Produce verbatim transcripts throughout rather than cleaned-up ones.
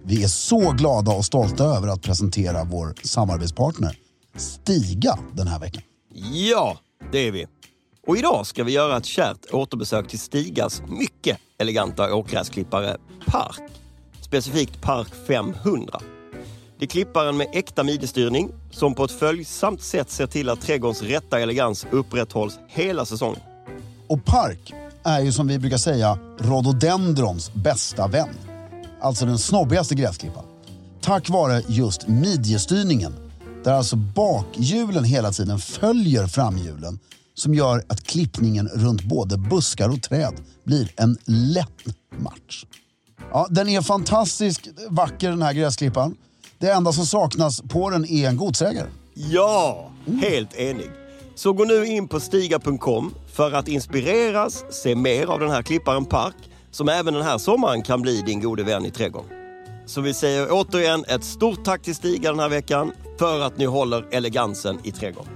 Vi är så glada och stolta över att presentera vår samarbetspartner Stiga den här veckan. Ja, det är vi. Och idag ska vi göra ett kärt återbesök till Stigas mycket eleganta åkgräsklippare Park. Specifikt Park femhundra. Det är klipparen med äkta midjestyrning som på ett följsamt sätt ser till att trädgårdens rätta elegans upprätthålls hela säsongen. Och Park är ju som vi brukar säga rhododendrons bästa vän. Alltså den snobbigaste gräsklippan. Tack vare just midjestyrningen, där alltså bakhjulen hela tiden följer framhjulen, som gör att klippningen runt både buskar och träd blir en lätt match. Ja, den är fantastiskt vacker, den här gräsklippan. Det enda som saknas på den är en godsägare. Ja, helt enig. Så gå nu in på stiga punkt com för att inspireras, se mer av den här klipparen Park, som även den här sommaren kan bli din gode vän i trädgården. Så vi säger återigen ett stort tack till Stiga den här veckan för att ni håller elegansen i trädgården.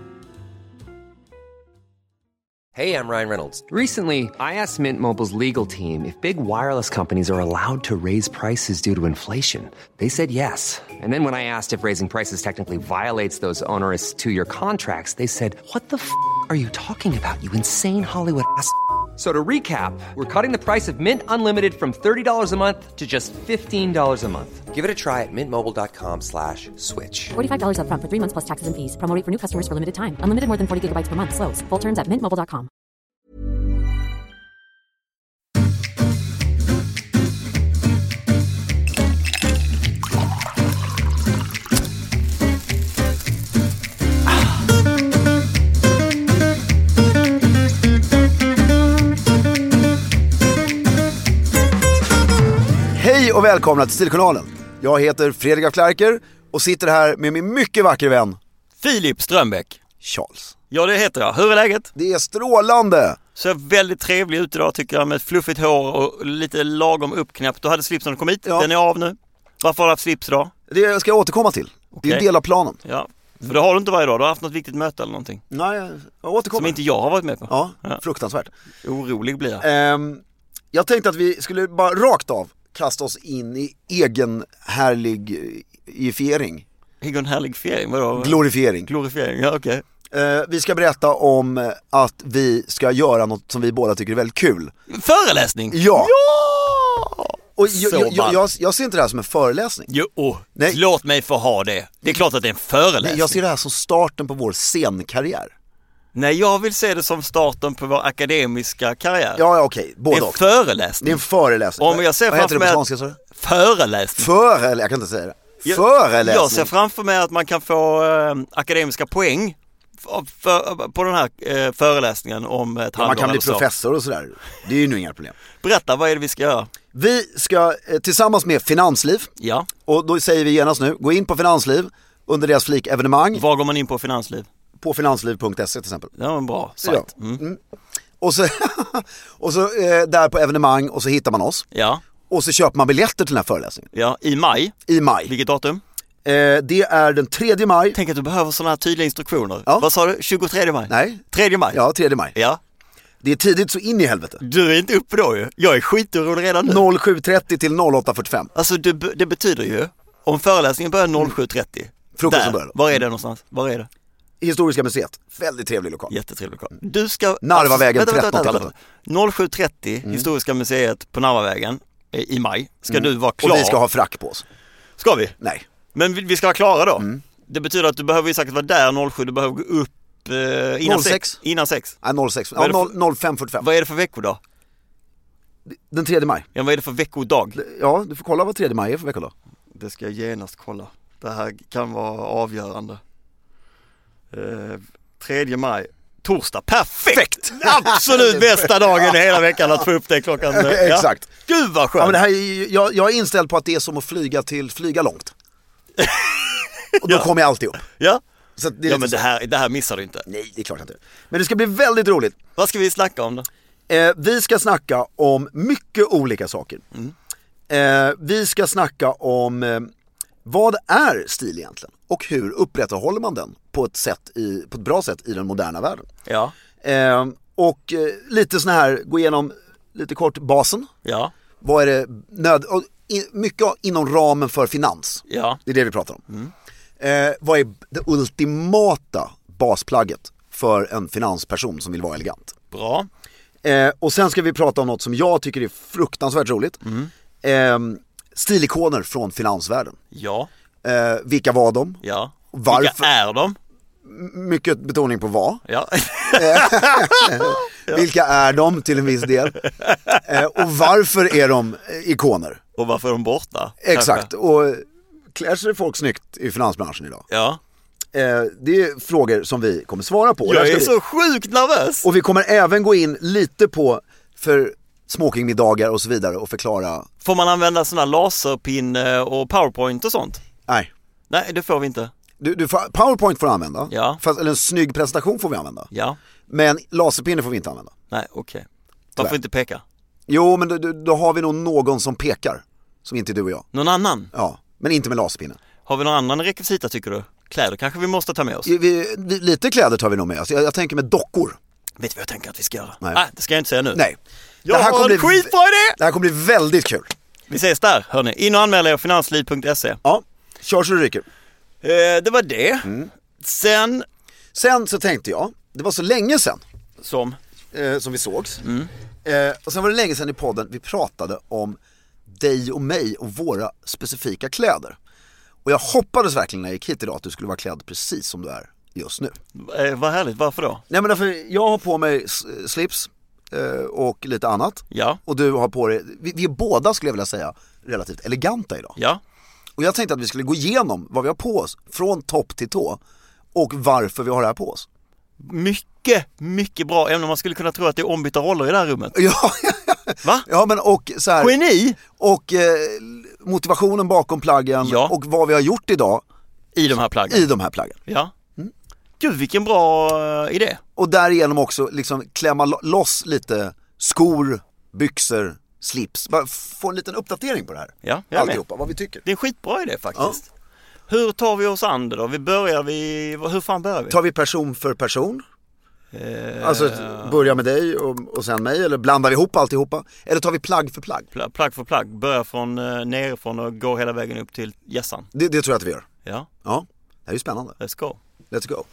Hey, I'm Ryan Reynolds. Recently, I asked Mint Mobile's legal team if big wireless companies are allowed to raise prices due to inflation. They said yes. And then when I asked if raising prices technically violates those onerous two-year contracts, they said, "What the f*** are you talking about, you insane Hollywood ass?" So to recap, we're cutting the price of Mint Unlimited from thirty dollars a month to just fifteen dollars a month. Give it a try at mintmobile.com slash switch. forty-five dollars up front for three months plus taxes and fees. Promo rate for new customers for limited time. Unlimited more than forty gigabytes per month. Slows full terms at mint mobile dot com. Hej och välkomna till Stilkanalen. Jag heter Fredrik af Klerker och sitter här med min mycket vackra vän Filip Strömbäck. Charles. Ja, det heter jag. Hur är läget? Det är strålande. Ser väldigt trevlig ut idag tycker jag, med fluffigt hår och lite lagom uppknäppt. Du hade slipsen när du kom hit. Ja. Den är av nu. Varför har du haft slips idag? Det ska jag återkomma till. Okay. Det är en del av planen. Ja, för det har du inte varje dag. Du har haft något viktigt möte eller någonting. Nej, jag återkommer. Som inte jag har varit med på. Ja, ja. Fruktansvärt. Orolig blir jag. Um, jag tänkte att vi skulle bara rakt av kasta oss in i egen härligifiering. Egen härligifiering? Vadå? Glorifiering. Glorifiering, ja okej. Okay. Uh, vi ska berätta om att vi ska göra något som vi båda tycker är väldigt kul. Föreläsning? Ja! Ja! Och jag, jag, jag, jag, jag ser inte det här som en föreläsning. Jo, oh, låt mig få ha det. Det är klart att det är en föreläsning. Nej, jag ser det här som starten på vår scenkarriär. Nej, jag vill se det som starten på vår akademiska karriär. Ja, ja okej. Både det är en föreläsning. Det är en föreläsning. Om jag ser Vad heter det på svenska, så? Föreläsning. Föreläsning, jag kan inte säga det. Jag, föreläsning. Jag ser framför mig att man kan få äh, akademiska poäng för, för, på den här äh, föreläsningen om ett halvår. Man kan bli så. professor och sådär. Det är ju nu inga problem. Berätta, vad är det vi ska göra? Vi ska eh, tillsammans med Finansliv. Ja. Och då säger vi genast nu, gå in på Finansliv under deras flik evenemang. Var går man in på Finansliv? På finansliv punkt se till exempel. Det var en bra sajt. Ja. Mm. Mm. Och så, och så eh, där på evenemang och så hittar man oss. Ja. Och så köper man biljetter till den här föreläsningen. Ja, i maj. I maj. Vilket datum? Eh, det är den tredje maj. Tänk att du behöver sådana här tydliga instruktioner. Ja. Vad sa du? tjugotredje maj? Nej. tredje maj? Ja, tredje maj. Ja. Det är tidigt så in i helvete. Du är inte uppe då ju. Jag är skitorolig redan nu. sju trettio till åtta fyrtiofem. Alltså det, det betyder ju, om föreläsningen börjar sju trettio. Frukosten börjar. Var är det någonstans? Var är det? Historiska museet. Väldigt trevlig lokal. Jättetrevlig lokal. Du ska... Narvavägen alltså, vänta, tretton. vänta, vänta. sju trettio, mm. Historiska museet på Narvavägen i maj. Ska mm. du vara klar? Och vi ska ha frack på oss. Ska vi? Nej. Men vi, vi ska vara klara då? Mm. Det betyder att du behöver ju säkert vara där sju, du behöver gå upp eh, innan sex. Innan sex. Nej, sex. Ja, fem fyrtiofem. Vad är det för veckodag? Den tredje maj. Ja, vad är det för veckodag? Ja, du får kolla vad tredje maj är för veckodag. Det ska jag genast kolla. Det här kan vara avgörande. Eh, tredje maj. Torsdag. Perfekt! Absolut bästa dagen i hela veckan att få upp det klockan. Ja. Exakt. Gud vad skönt. Ja, men det här är, jag, jag är inställd på att det är som att flyga till flyga långt. Och då ja. kommer jag alltid upp. Ja. Så det är ja men det här, det här missar du inte. Nej, det är klart inte. Men det ska bli väldigt roligt. Vad ska vi snacka om då? Eh, vi ska snacka om mycket olika saker. Mm. Eh, vi ska snacka om eh, vad är stil egentligen? Och hur upprätthåller man den på ett, sätt i, på ett bra sätt i den moderna världen? Ja. Eh, och eh, lite sån här, gå igenom lite kort basen. Ja. Vad är det nöd... Och i, mycket inom ramen för finans. Ja. Det är det vi pratar om. Mm. Eh, vad är det ultimata basplagget för en finansperson som vill vara elegant? Bra. Eh, och sen ska vi prata om något som jag tycker är fruktansvärt roligt. Mm. Eh, stilikoner från finansvärlden. Ja. Eh, vilka var de? Ja. Varför? Vilka är de? Mycket betoning på vad. Ja. Vilka är de till en viss del? Eh, och varför är de ikoner? Och varför är de borta? Exakt. Kanske. Och klär sig folk snyggt i finansbranschen idag? Ja. Eh, det är frågor som vi kommer svara på. Jag är vi... så sjukt nervös. Och vi kommer även gå in lite på för smokingmiddagar och så vidare och förklara. Får man använda såna laserpinne och powerpoint och sånt? Nej. Nej, det får vi inte. Du, du får, PowerPoint får du använda. Ja. Fast, eller en snygg presentation får vi använda. Ja. Men laserpinne får vi inte använda. Nej, okej. Okay. De får inte peka. Jo, men då, då har vi nog någon som pekar. Som inte är du och jag. Någon annan? Ja, men inte med laserpinne. Har vi någon annan rekvisita tycker du? Kläder kanske vi måste ta med oss? Vi, vi, lite kläder tar vi nog med oss. Jag, jag tänker med dockor. Vet du vad jag tänker att vi ska göra? Nej, Nej det ska jag inte säga nu. Nej. Jag det här har en skitbra idé! Det här kommer bli väldigt kul. Vi ses där, hörni. In och anmäl er finansliv punkt se. Ja, kör så du ryker. Eh, det var det. Mm. Sen... Sen så tänkte jag, det var så länge sen. Som? Eh, som vi sågs. Mm. Eh, och sen var det länge sedan i podden vi pratade om dig och mig och våra specifika kläder. Och jag hoppades verkligen när jag gick hit idag att du skulle vara klädd precis som du är just nu. Eh, vad härligt, varför då? Nej men därför, jag har på mig slips eh, och lite annat. Ja. Och du har på dig, vi, vi är båda skulle jag vilja säga relativt eleganta idag. Ja. Och jag tänkte att vi skulle gå igenom vad vi har på oss från topp till tå och varför vi har det här på oss. Mycket, mycket bra ämne. Man skulle kunna tro att det är ombytta roller i det här rummet. Ja, va? Ja, men och så här, geni! Och eh, motivationen bakom plaggen ja. och vad vi har gjort idag i de här plaggen. I de här plaggen. Ja. Mm. Gud, vilken bra uh, idé. Och därigenom också liksom klämma loss lite skor, byxor, slips. Bara få en liten uppdatering på det här. Ja, alltihopa, vad vi tycker. Det är en skitbra idé faktiskt. Ja. Hur tar vi oss an det då? Vi börjar vi hur fan börjar vi? Tar vi person för person? Eh... Alltså börja med dig och, och sen mig, eller blandar vi ihop alltihopa? Eller tar vi plagg för plagg? Pl- plagg för plagg, börjar från uh, nerifrån och går hela vägen upp till gässan. Det, det tror jag att vi gör. Ja. Ja, det är ju spännande. Let's go. Let's go.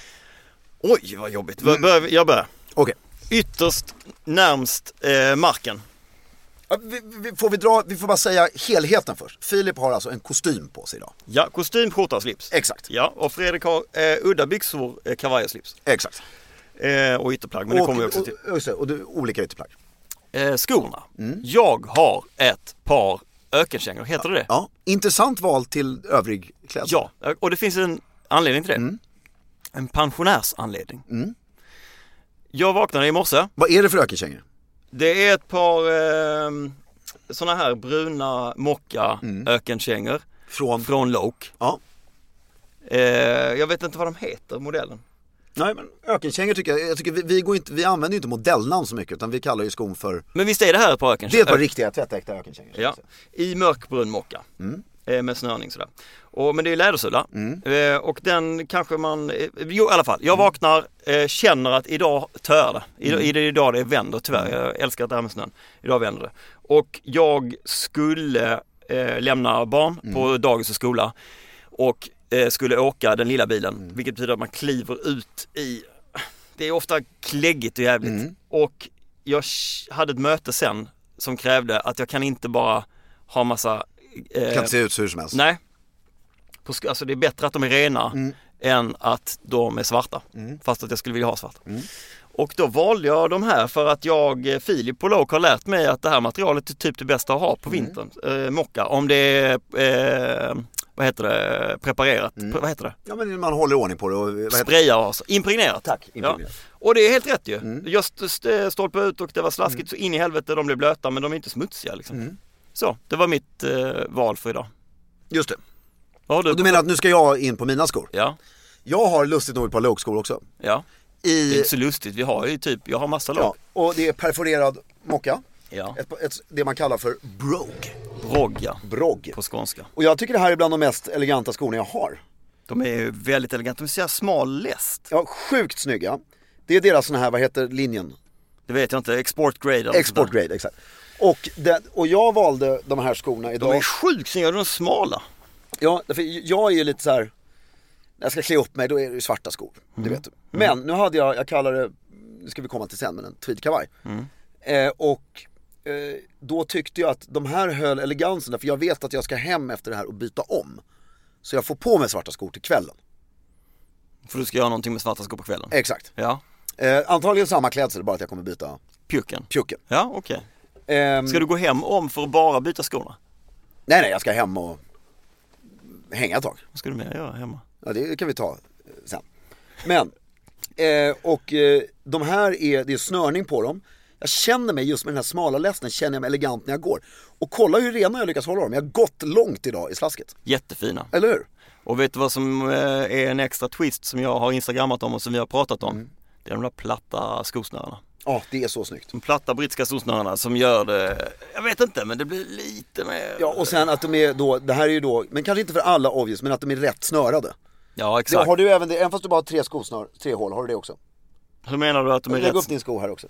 Oj, vad jobbigt. Mm. Bör, jag börjar. Okej. Okay. Ytterst närmst eh, marken. Ja, vi, vi, får vi dra, vi får bara säga helheten först. Filip har alltså en kostym på sig idag. Ja, kostym, skjorta och slips. Exakt. Ja, och Fredrik har eh, udda byxor, eh, kavaj och slips. Exakt. Eh, och ytterplagg, men och, det kommer vi också till. Och, och, och du, olika ytterplagg. Eh, skorna. Mm. Jag har ett par ökenkängor, heter det det? Ja, intressant val till övrig klädsel. Ja, och det finns en anledning till det. Mm. En pensionärsanledning. Mm. Jag vaknade i morse. Vad är det för ökenkängor? Det är ett par eh, såna här bruna mocka mm. ökenkängor från, från Loke. Ja. Eh, jag vet inte vad de heter, modellen. Nej, men ökenkängor tycker jag, jag tycker vi, vi, går inte, vi använder ju inte modellnamn så mycket, utan vi kallar ju skon för... Men visst är det här ett par ökenkängor? Det är ett par riktiga tvättäkta ökenkängor. Ja, i mörkbrun mocka. Mm. Eh, med snörning sådär. Och, men det är lädersulla. Mm. Eh, och den kanske man... Eh, jo, i alla fall. Jag vaknar, eh, känner att idag tör det. I, mm. i det idag det vänder, tyvärr. Jag älskar det här med snön. Idag vänder det. Och jag skulle eh, lämna barn mm. på dagis och skola. Och eh, skulle åka den lilla bilen. Mm. Vilket betyder att man kliver ut i... Det är ofta kläggigt och jävligt. Mm. Och jag hade ett möte sen som krävde att jag kan inte bara ha massa... Det kan inte se ut hur som helst. Nej. Alltså det är bättre att de är rena mm. än att de är svarta. Mm. Fast att jag skulle vilja ha svarta. Mm. Och då valde jag de här för att jag, Filip på Loke, har lärt mig att det här materialet är typ det bästa att ha på vintern. Mm. Eh, mocka. Om det är, eh, vad heter det, preparerat. Mm. Pre- vad heter det? Ja, men man håller ordning på det. Och, vad sprayar alltså. Impregnerat. Tack, impregnerat. Ja. Och det är helt rätt ju. Mm. Just st- stolpa ut och det var slaskigt mm. så in i helvete. De blev blöta men de är inte smutsiga liksom. Mm. Så, det var mitt eh, val för idag. Just det. Du, och du menar att nu ska jag in på mina skor? Ja. Jag har lustigt nog ett par Loke-skor också. Ja. I... Det är inte så lustigt. Vi har ju typ, jag har massa Loke. Ja. Och det är perforerad mocka. Ja. Ett, ett, det man kallar för brog. Brog, ja. Brog. På skånska. Och jag tycker det här är bland de mest eleganta skorna jag har. De är väldigt eleganta. De är så smal läst. Ja, sjukt snygga. Det är deras sån här, vad heter linjen? Det vet jag inte, export grade. Export grade, exakt. Och, den, och jag valde de här skorna idag. De är sjukt snygga, de är smala. Ja, för jag är ju lite så här. När jag ska klä upp mig, då är det ju svarta skor. Mm. Det vet du. Men mm. nu hade jag, jag kallar det, nu ska vi komma till sen, men en tweedkavaj. Mm. Eh, och eh, då tyckte jag att de här höll elegansen. För jag vet att jag ska hem efter det här och byta om. Så jag får på mig svarta skor till kvällen. För du ska göra någonting med svarta skor på kvällen? Exakt. Ja. Eh, antagligen samma klädsel, bara att jag kommer byta Pjucken? Pjucken. Ja, okej. Okay. Eh, ska du gå hem om för att bara byta skorna? Nej, nej, jag ska hem och hänga ett tag. Vad ska du med göra hemma? Ja, det kan vi ta sen. Men, eh, och eh, de här är, det är snörning på dem. Jag känner mig just med den här smala lästen, känner jag mig elegant när jag går. Och kolla hur rena jag lyckas hålla dem. Jag har gått långt idag i slasket. Jättefina. Eller hur? Och vet du vad som är en extra twist som jag har instagrammat om och som vi har pratat om? Mm. Det är de där platta skosnörarna. Ja, det är så snyggt. De platta brittiska skosnörarna som gör det, jag vet inte, men det blir lite mer... Ja, och sen att de är då, det här är ju då, men kanske inte för alla obvious, men att de är rätt snörade. Ja, exakt. Det, har du även det, även fast du bara har tre skosnör, tre hål, har du det också? Hur menar du att de är Lägg rätt? Lägg upp din sko här också.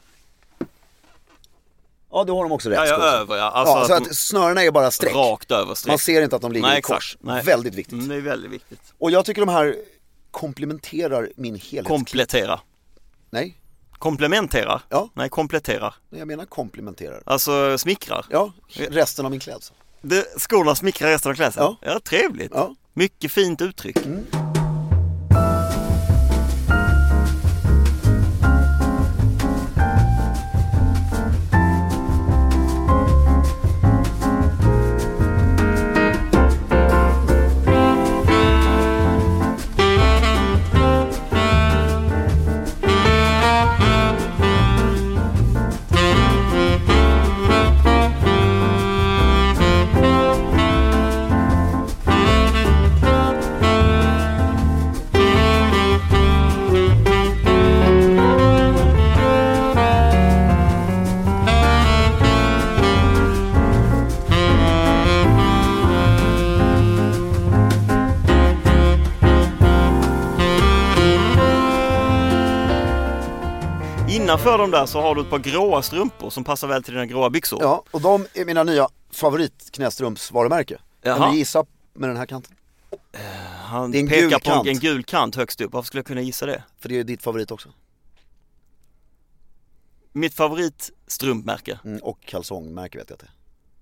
Ja, då har de också rätt ja, skor. Ja, över, ja. Alltså ja, att så att snörarna är bara streck. Rakt över streck. Man ser inte att de ligger Nej, i kors. Nej. Väldigt viktigt. Mm, det är väldigt viktigt. Och jag tycker de här komplementerar min helhet. Komplettera. Nej. Komplementerar? Ja. Nej, kompletterar. Jag menar komplementerar. Alltså smickrar? Ja, resten av min klädsel. Det, skorna smickrar resten av klädseln? Ja. Ja, trevligt. Ja. Mycket fint uttryck. Mm. Innanför dem där så har du ett par gråa strumpor som passar väl till dina gråa byxor. Ja, och de är mina nya favoritknästrumps-varumärke. Kan du gissa med den här kanten? Uh, han det är en pekar gul på kant. en gul kant högst upp. Varför skulle jag kunna gissa det? För det är ditt favorit också. Mitt favoritstrumpmärke. Mm, och kalsongmärke vet jag att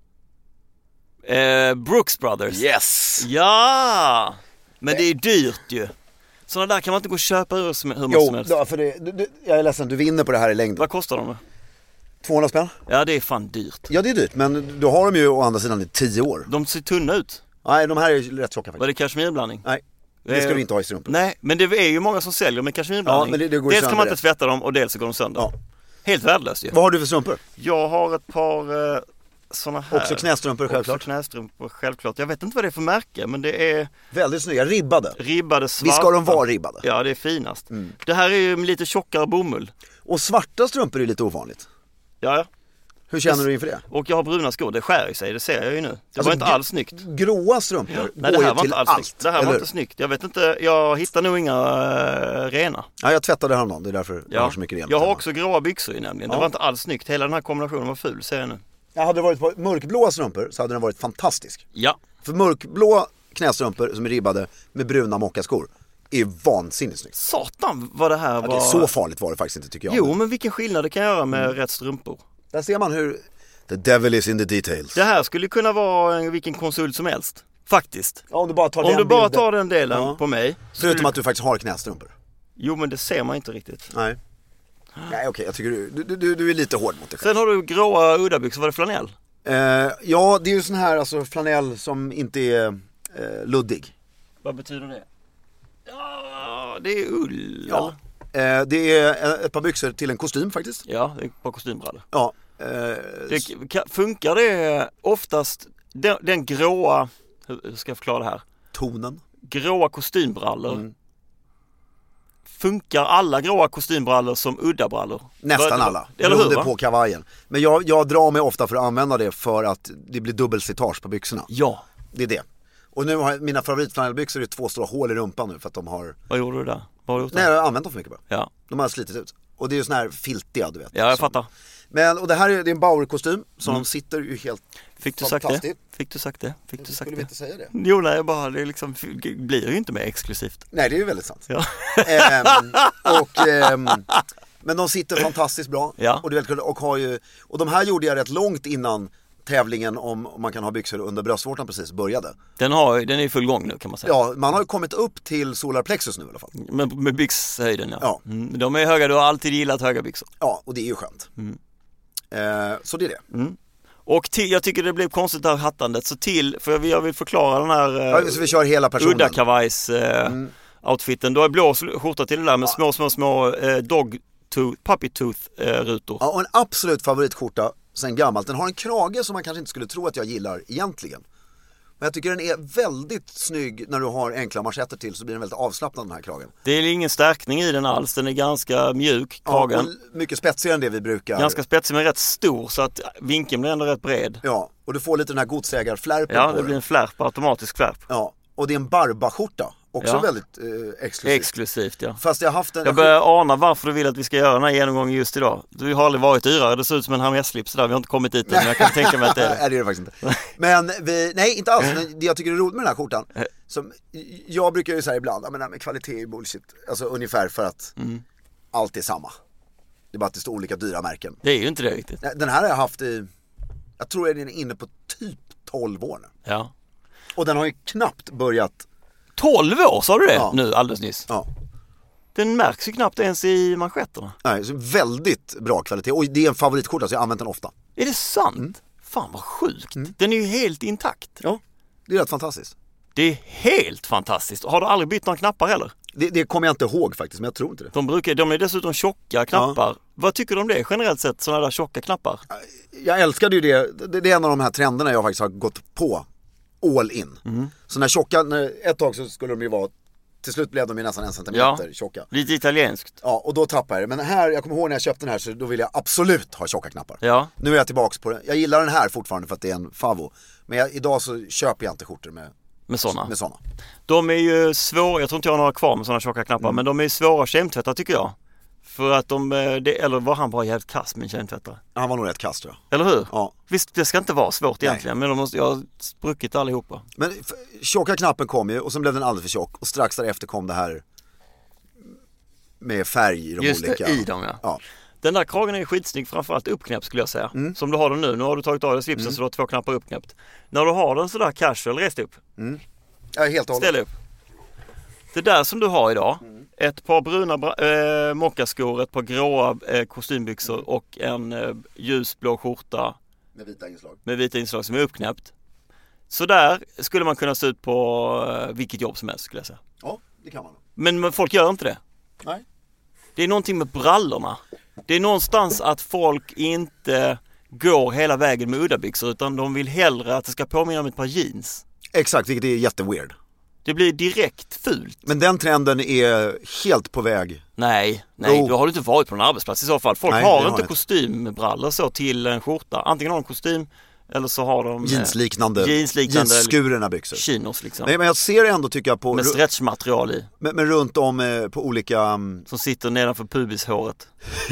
det är. Uh, Brooks Brothers. Yes! Ja! Men det är dyrt ju. Sådana där kan man inte gå och köpa ur som, hur jo, som helst. Jo, för det, du, du, jag är ledsen, du vinner på det här i längden. Vad kostar de då? tvåhundra spänn? Ja, det är fan dyrt. Ja, det är dyrt, men du har dem ju å andra sidan i tio år. De ser tunna ut. Nej, de här är rätt tjocka faktiskt. Var det kashmirblandning? Nej, det ska du inte ha i strumpor. Nej, men det är ju många som säljer med kashmirblandning. Ja, men det, det går dels kan man inte det. tvätta dem och dels så går de sönder. Ja. Helt värdelöst ju. Vad har du för strumpor? Jag har ett par... Eh, såna här. Också knästrumpor självklart. Också knästrumpor självklart. Jag vet inte vad det är för märke, men det är... Väldigt snygga, ribbade. Ribbade, svarta. Visst ska de vara ribbade? Ja, det är finast. Mm. Det här är ju lite tjockare bomull. Och svarta strumpor är lite ovanligt. Ja, ja. Hur känner du inför det? Och jag har bruna skor, det skär i sig, det ser jag ju nu. Det alltså, var inte alls snyggt. Gråa strumpor ja. Nej, det går här ju var till inte alls allt. Snyggt. Det här var inte snyggt. Jag vet inte, jag hittar nog inga äh, rena. Ja, jag tvättade häromdagen, det är därför ja. jag har så mycket rent. Jag har också gråa byxor i nämligen. Ja. Det var inte alls snyggt. Hela den här kombinationen var ful, ser jag nu. Jag hade det varit på mörkblåa strumpor så hade den varit fantastisk. Ja. För mörkblå knästrumpor som är ribbade med bruna mockaskor är vansinnigt snyggt. Satan vad det här ja, var... Det är så farligt var det faktiskt inte tycker jag. Jo, men vilken skillnad det kan göra med mm. rätt strumpor. Där ser man hur... The devil is in the details. Det här skulle kunna vara vilken konsult som helst. Faktiskt. Ja, om du bara tar, om den, du bara bilden. tar den delen ja. på mig. Förutom du... att du faktiskt har knästrumpor. Jo, men det ser man inte riktigt. Nej. Nej, okej. Okay. Jag tycker du, du, du, du är lite hård mot dig själv. Sen har du gråa uddabyxor. Var det flanell? Uh, ja, det är ju sån här alltså, flanell som inte är uh, luddig. Vad betyder det? Ja, det är ull. Ja. Uh, det är ett par byxor till en kostym faktiskt. Ja, det är ett par kostymbrallor. Ja. Uh, det, funkar det oftast, den, den gråa, hur ska jag förklara det här? Tonen. Gråa kostymbrallor. Mm. Funkar alla gråa kostymbrallor som uddabrallor? Nästan det, alla, eller hur, va? På kavajen. Men jag, jag drar mig ofta för att använda det för att det blir dubbelslitage på byxorna. Ja. Det är det. Och nu har jag, mina favoritflanellbyxor är två stora hål i rumpan nu för att de har... Vad gjorde du där? Vad har du gjort där? Nej, jag har använt dem för mycket bara. Ja. De har slitit ut. Och det är ju sån här filtiga, du vet. Ja, jag som, fattar. Men, och det här är, det är en Bauer-kostym som mm. sitter ju helt Fick du sagt det? Fick du sagt det? Fick du sagt skulle det? Vi inte säga det? Jo, nej, jag bara, det liksom blir ju inte mer exklusivt. Nej, det är ju väldigt sant. Ja. ehm, och, ehm, men de sitter fantastiskt bra. Ja. Och, det är väldigt kul, och, har ju, och de här gjorde jag rätt långt innan tävlingen om, om man kan ha byxor under bröstvårtan precis började. Den, har, den är i full gång nu kan man säga. Ja, man har ju kommit upp till solar plexus nu i alla fall. Med, med byxhöjden, ja. Ja. Mm, de är höga, du har alltid gillat höga byxor. Ja, och det är ju skönt. Mm. Eh, så det är det. Mm. Och till, jag tycker det blev konstigt det här hattandet, så till, för jag vill förklara den här eh, ja, så vi kör hela personen. udda kavajs eh, mm. outfiten. Du har blå skjorta till det där med ja. små, små, små eh, dog tooth, puppy tooth eh, rutor. Ja, och en absolut favoritskjorta sen gammalt. Den har en krage som man kanske inte skulle tro att jag gillar egentligen. Men jag tycker den är väldigt snygg när du har enkla manschetter till, så blir den väldigt avslappnad den här kragen. Det är ingen stärkning i den alls, den är ganska mjuk, kragen. Ja, och mycket spetsigare än det vi brukar. Ganska spetsig men rätt stor, så att vinkeln blir ändå rätt bred. Ja, och du får lite den här godsägarflärpen ja, på det blir en flärp, automatisk flärp. Ja, och det är en barbaskjorta. Också ja. väldigt eh, exklusivt. Exklusivt, ja. Fast jag har haft en... Jag börjar ana varför du vill att vi ska göra den här genomgången just idag. Du har aldrig varit dyrare, det ser ut som en Hermes-slips där. Vi har inte kommit dit än, men jag kan tänka mig att det är det. Nej, det är det faktiskt inte. Men vi, nej, inte alls. Det jag tycker är roligt med den här skjortan, som, jag brukar ju säga ibland, men, men kvalitet är bullshit. Alltså ungefär för att mm. allt är samma. Det är bara att det står olika dyra märken. Det är ju inte det riktigt. Den här har jag haft i, jag tror att den är inne på typ tolv år nu. Ja. Och den har ju knappt börjat. tolv år sa du det ja. nu alldeles nyss? Ja. Den märks ju knappt ens i manschetterna. Nej, så väldigt bra kvalitet. Och det är en favoritskjorta, så jag har använt den ofta. Är det sant? Mm. Fan vad sjukt. Mm. Den är ju helt intakt. Ja, det är rätt fantastiskt. Det är helt fantastiskt. Har du aldrig bytt några knappar heller? Det, det kommer jag inte ihåg faktiskt, men jag tror inte det. De, brukar, de är dessutom tjocka knappar. Ja. Vad tycker du om det generellt sett, sådana där tjocka knappar? Jag älskade ju det. Det, det är en av de här trenderna jag faktiskt har gått på all in. Mm. Så när tjocka, när, ett tag så skulle de ju vara, till slut blev de ju nästan en centimeter ja, tjocka. Lite italienskt. Ja, och då tappade jag det. Men här, jag kommer ihåg när jag köpte den här, så då ville jag absolut ha tjocka knappar. Ja. Nu är jag tillbaks på det. Jag gillar den här fortfarande för att det är en favo. Men jag, idag så köper jag inte skjortor med Med sådana. Med såna. De är ju svåra, jag tror inte jag har några kvar med sådana tjocka knappar, mm. men de är svåra att kemtvätta tycker jag. För att de, det, eller var han bara jävligt kass med en kemtvättare? Han var nog rätt kass tror jag. Eller hur? Ja. Visst, det ska inte vara svårt egentligen, Nej. men de måste, jag har spruckit allihopa. Men tjocka knappen kom ju, och sen blev den alldeles för tjock. Och strax därefter kom det här med färg i de Just olika. Just det, i dem ja. ja. Den där kragen är ju skitsnygg, framförallt uppknäppt skulle jag säga. Mm. Som du har den nu, nu har du tagit av dig slipsen mm. så du har två knappar uppknäppt. När du har den sådär casual, rest upp. Mm. Ja, helt och hållet. Ställ upp. Det där som du har idag, mm. ett par bruna äh, mockaskor, ett par gråa äh, kostymbyxor mm. och en äh, ljusblå skjorta med vita inslag. Med vita inslag som är uppknäppt. Så där skulle man kunna se ut på äh, vilket jobb som helst skulle jag säga. Ja, det kan man. Men, men folk gör inte det. Nej. Det är någonting med brallorna. Det är någonstans att folk inte går hela vägen med uddabyxor, utan de vill hellre att det ska påminna om ett par jeans. Exakt, vilket är jätteweird. Det blir direkt fult. Men den trenden är helt på väg. Nej, nej, oh. du har inte varit på en arbetsplats i så fall. Folk nej, har inte har kostymbrallor så till en skjorta. Antingen har de kostym eller så har de jeansliknande, jeansliknande jeansskurna byxor. Chinos liksom. Men, men jag ser ändå tycker jag på med stretchmaterial i. Men, men runt om eh, på olika som sitter nedanför pubishåret.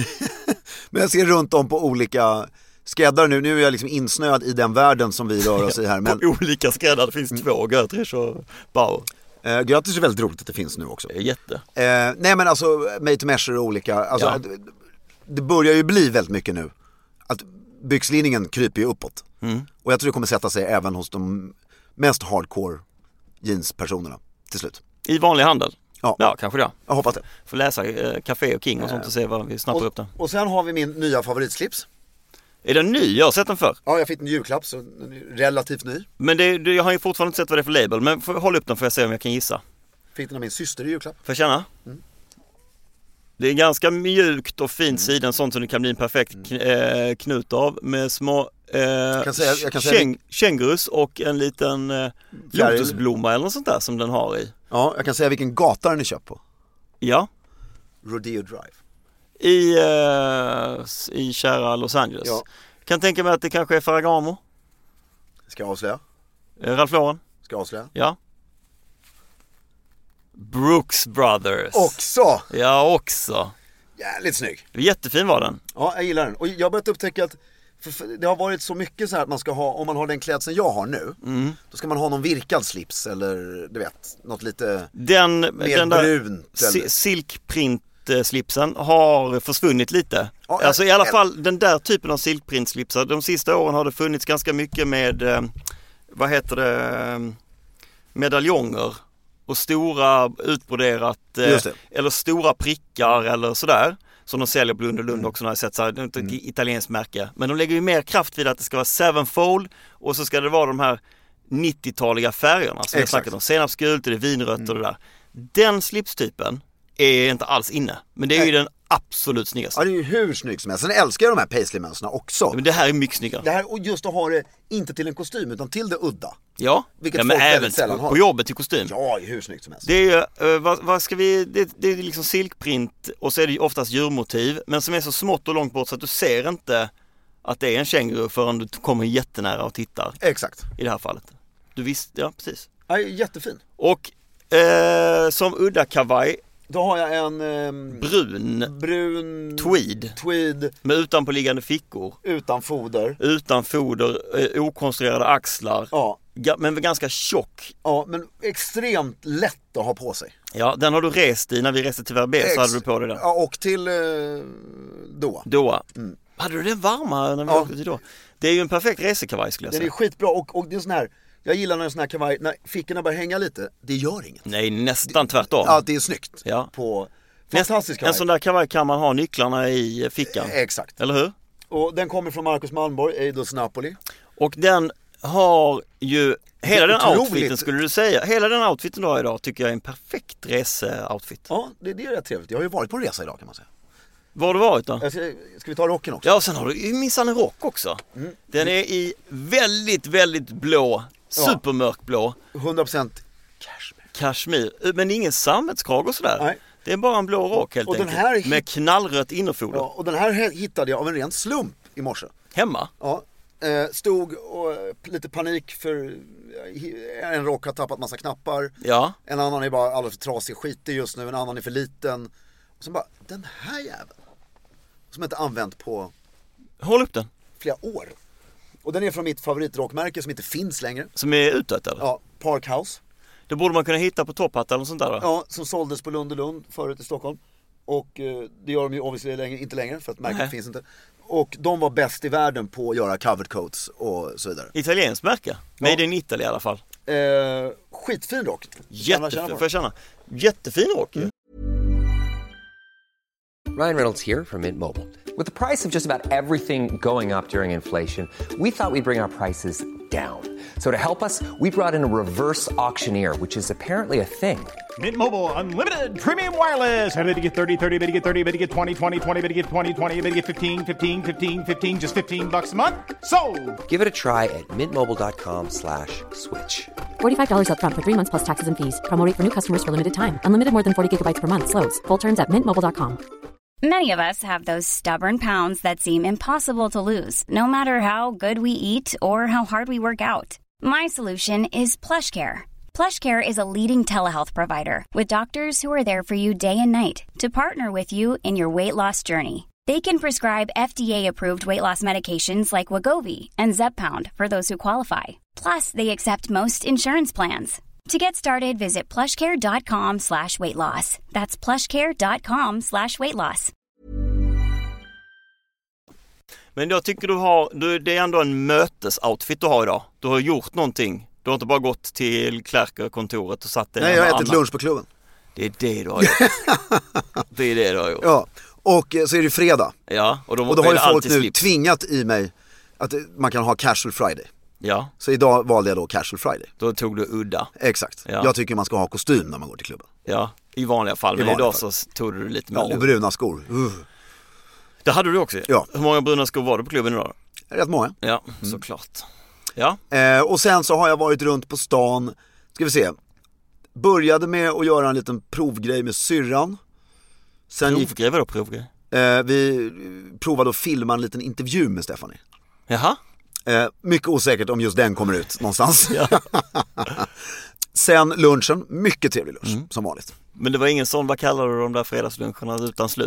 Men jag ser runt om på olika skräddare nu. Nu är jag liksom insnöad i den världen som vi rör oss i här. Men... på olika skräddare, det finns mm. två, Götrich och Bauer. Eh, Götrich är väldigt roligt att det finns nu också. Jätte. Eh, nej men alltså, made to measure och olika. Alltså, ja. det, det börjar ju bli väldigt mycket nu. Att byxlinningen kryper ju uppåt. Mm. Och jag tror det kommer sätta sig även hos de mest hardcore jeanspersonerna till slut. I vanlig handel? Ja, ja kanske det. Jag hoppas det. Får läsa eh, Café och King och sånt och se vad vi snappar och, upp den. Och sen har vi min nya favoritslips. Är den ny? Jag har sett den förr. Ja, jag fick en julklapp så den är relativt ny. Men det, det, jag har ju fortfarande inte sett vad det är för label. Men för, håll upp den för att se om jag kan gissa. Fick den av min syster i julklapp. Får jag känna? Mm. Det är ganska mjukt och fint mm. sidan, sånt som det kan bli en perfekt kn- knut av. Med små eh, jag kan säga, jag kan säga käng, kängurus och en liten eh, lotusblomma eller något sånt där som den har i. Ja, jag kan säga vilken gata den är köpt på. Ja. Rodeo Drive. I, eh, i kära Los Angeles. Ja. Kan tänka mig att det kanske är Ferragamo. Ska jag avslöja? Eh, Ralph Lauren. Ska jag avslöja? Ja. Brooks Brothers. Också? Ja, också. jävligt snygg. Jättefin var den. Ja, jag gillar den. Och jag har börjat upptäcka att för, för det har varit så mycket så här att man ska ha, om man har den klädseln jag har nu, mm. då ska man ha någon virkad slips eller du vet, något lite den, mer den där brunt. Eller... silkprint slipsen har försvunnit lite. Ja, alltså i alla jag... fall den där typen av silkprint slipsar. De sista åren har det funnits ganska mycket med eh, vad heter det, medaljonger och stora utbroderat eh, eller stora prickar eller sådär. Som de säljer på Lund och Lund också, när jag sett så här, det är inte ett mm. italienskt märke. Men de lägger ju mer kraft vid att det ska vara sevenfold och så ska det vara de här nittio-taliga färgerna som jag snackat om. Senapsgult, det är vinrött mm. och det där. Den slipstypen är inte alls inne. Men det är ju den absolut snyggaste. Ja, det är ju hur snyggt som helst. Sen älskar jag de här paisley-mönsterna också. Ja, men det här är mycket snyggare. Det här, och just att ha det inte till en kostym utan till det udda. Ja, vilket ja men folk även sällan på, har. på jobbet till kostym. Ja, hur snyggt som helst. Det är ju, uh, vad, vad ska vi, det, det är liksom silkprint och så är det ju oftast djurmotiv. Men som är så smått och långt bort så att du ser inte att det är en känguru förrän du kommer jättenära och tittar. Exakt. I det här fallet. Du visste, ja precis. Ja, jättefin. Och uh, som udda kavaj. Då har jag en eh, brun, brun tweed. tweed med utanpåliggande fickor. Utan foder. Utan foder, eh, okonstruerade axlar. Ja. Ga- men ganska tjock. Ja, men extremt lätt att ha på sig. Ja, den har du rest i när vi reste till Verbe. Ex- så hade du på dig den. Ja, och till eh, Doha. Doha. Mm. Hade du den varma när vi ja. åkte till Doha? Det är ju en perfekt resekavaj skulle jag säga. Den är skitbra och, och det är sån här. Jag gillar när en sån här kavaj, när fickorna börjar hänga lite, det gör inget. Nej, nästan tvärtom. Ja, det är snyggt. Ja. På fantastisk kavaj. En sån där kavaj kan man ha nycklarna i fickan. Exakt. Eller hur? Och den kommer från Marcus Malmborg, Eidos Napoli. Och den har ju, hela den otroligt... outfiten skulle du säga, hela den outfiten du har idag tycker jag är en perfekt reseoutfit. Ja, det, det är rätt trevligt. Jag har ju varit på en resa idag kan man säga. Var har du varit då? Ska, ska vi ta rocken också? Ja, och sen har du ju minsann en rock också. Mm. Den är i väldigt, väldigt blå. Supermörkblå. hundra procent cashmere. Cashmere. Men ingen sammetskrag och sådär. Nej. Det är bara en blå rock helt och enkelt. Den här hit... Med knallrött innerfoder. Ja, och den här hittade jag av en ren slump i morse. Hemma? Ja. Stod och lite panik för en rock har tappat massa knappar. Ja. En annan är bara alldeles för trasig skitig just nu. En annan är för liten. Och sen bara, den här jäveln. Som jag inte använt på... Håll upp den. Flera år. Och den är från mitt favoritrockmärke som inte finns längre. Som är utdött eller? Ja, Parkhouse. Det borde man kunna hitta på Topphatt eller sånt där då? Ja, som såldes på Lund och Lund förut i Stockholm. Och eh, det gör de ju obviously längre, inte längre för att märket Nej. finns inte. Och de var bäst i världen på att göra covered coats och så vidare. Italienskt märke? Made ja. in Italy i alla fall. Eh, skitfin rock. Jättefin, får jag känna. Jättefin rock. Mm. Ryan Reynolds here from Mint Mobile. With the price of just about everything going up during inflation, we thought we'd bring our prices down. So to help us, we brought in a reverse auctioneer, which is apparently a thing. Mint Mobile Unlimited Premium Wireless. How to get thirty, thirty, how to get thirty, how to get twenty, twenty, twenty, how to get twenty, twenty, how to get fifteen, fifteen, fifteen, fifteen, just fifteen bucks a month? Sold! Give it a try at mintmobile.com slash switch. forty-five dollars up front for three months plus taxes and fees. Promo rate for new customers for limited time. Unlimited more than forty gigabytes per month. Slows full terms at mint mobile dot com. Many of us have those stubborn pounds that seem impossible to lose, no matter how good we eat or how hard we work out. My solution is PlushCare. PlushCare is a leading telehealth provider with doctors who are there for you day and night to partner with you in your weight loss journey. They can prescribe F D A-approved weight loss medications like Wegovy and Zepbound for those who qualify. Plus, they accept most insurance plans. To get started, visit plushcare.com slash weight loss. That's plushcare.com slash weight loss. Men jag tycker du har, du, det är ändå en mötesoutfit du har idag. Du har gjort någonting. Du har inte bara gått till Klerker-kontoret och satt dig. Nej, jag har ätit lunch på klubben. Det är det du har gjort. Det är det du har gjort. Ja, och så är det fredag. Ja, och, de, och då har ju folk nu slips. tvingat i mig att man kan ha casual Friday. Ja. Så idag valde jag då casual Friday. Då tog du udda. Exakt. Ja. Jag tycker man ska ha kostym när man går till klubben. Ja, i vanliga fall. Men idag fall. så tog du lite mer. Ja, och bruna skor. Uh. Det hade du också. Ja. Hur många bruna skor var det på klubben idag? Rätt många. Ja, mm. såklart. Ja. Eh, och sen så har jag varit runt på stan. Ska vi se. Började med att göra en liten provgrej med syrran. Sen provgrej, gick, vadå provgrej? Eh, vi provade att filma en liten intervju med Stephanie. Jaha. Eh, mycket osäkert om just den kommer ut någonstans. Ja. Sen lunchen, mycket trevlig lunch, mm. som vanligt. Men det var ingen sån, vad kallar du de där fredagsluncherna utan slut?